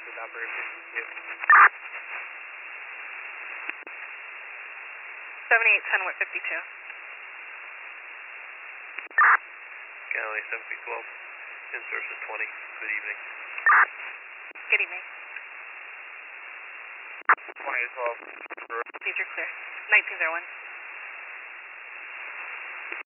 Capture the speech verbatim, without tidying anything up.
with operator fifty-two. seventy-eight ten with fifty-two. Galley seven feet twelve. In-source is twenty. Good evening. Good evening. twenty to twelve. These are clear. nineteen oh one.